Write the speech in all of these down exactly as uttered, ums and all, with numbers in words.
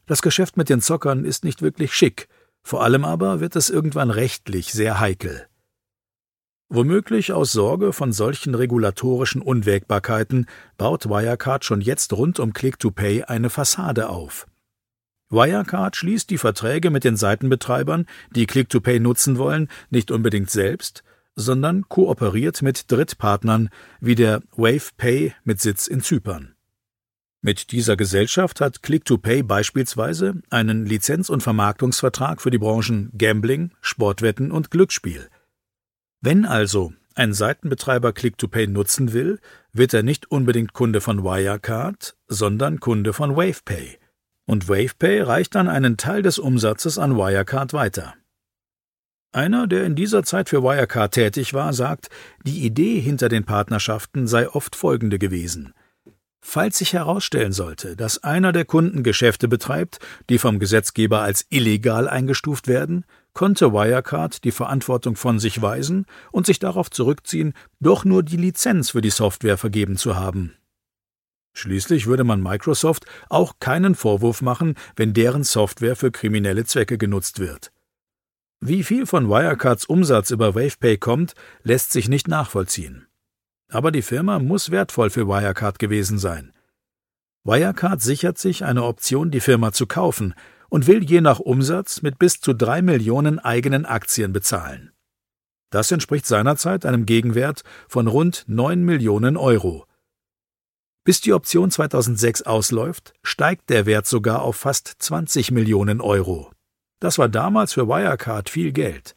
Das Geschäft mit den Zockern ist nicht wirklich schick, vor allem aber wird es irgendwann rechtlich sehr heikel. Womöglich aus Sorge von solchen regulatorischen Unwägbarkeiten baut Wirecard schon jetzt rund um Click-to-Pay eine Fassade auf. Wirecard schließt die Verträge mit den Seitenbetreibern, die Click-to-Pay nutzen wollen, nicht unbedingt selbst, sondern kooperiert mit Drittpartnern wie der WavePay mit Sitz in Zypern. Mit dieser Gesellschaft hat Click-to-Pay beispielsweise einen Lizenz- und Vermarktungsvertrag für die Branchen Gambling, Sportwetten und Glücksspiel. Wenn also ein Seitenbetreiber Click-to-Pay nutzen will, wird er nicht unbedingt Kunde von Wirecard, sondern Kunde von WavePay. Und WavePay reicht dann einen Teil des Umsatzes an Wirecard weiter. Einer, der in dieser Zeit für Wirecard tätig war, sagt, die Idee hinter den Partnerschaften sei oft folgende gewesen. Falls sich herausstellen sollte, dass einer der Kunden Geschäfte betreibt, die vom Gesetzgeber als illegal eingestuft werden, konnte Wirecard die Verantwortung von sich weisen und sich darauf zurückziehen, doch nur die Lizenz für die Software vergeben zu haben. Schließlich würde man Microsoft auch keinen Vorwurf machen, wenn deren Software für kriminelle Zwecke genutzt wird. Wie viel von Wirecards Umsatz über WavePay kommt, lässt sich nicht nachvollziehen. Aber die Firma muss wertvoll für Wirecard gewesen sein. Wirecard sichert sich eine Option, die Firma zu kaufen, und will je nach Umsatz mit bis zu drei Millionen eigenen Aktien bezahlen. Das entspricht seinerzeit einem Gegenwert von rund neun Millionen Euro. Bis die Option zweitausendsechs ausläuft, steigt der Wert sogar auf fast zwanzig Millionen Euro. Das war damals für Wirecard viel Geld.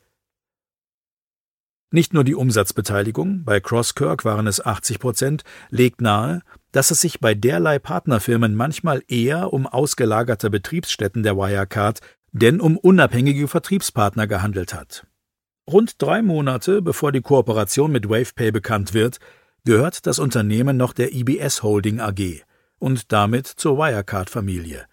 Nicht nur die Umsatzbeteiligung, bei Crosskirk waren es achtzig Prozent, legt nahe, dass es sich bei derlei Partnerfirmen manchmal eher um ausgelagerte Betriebsstätten der Wirecard, denn um unabhängige Vertriebspartner gehandelt hat. Rund drei Monate bevor die Kooperation mit WavePay bekannt wird, gehört das Unternehmen noch der I B S Holding A G und damit zur Wirecard-Familie.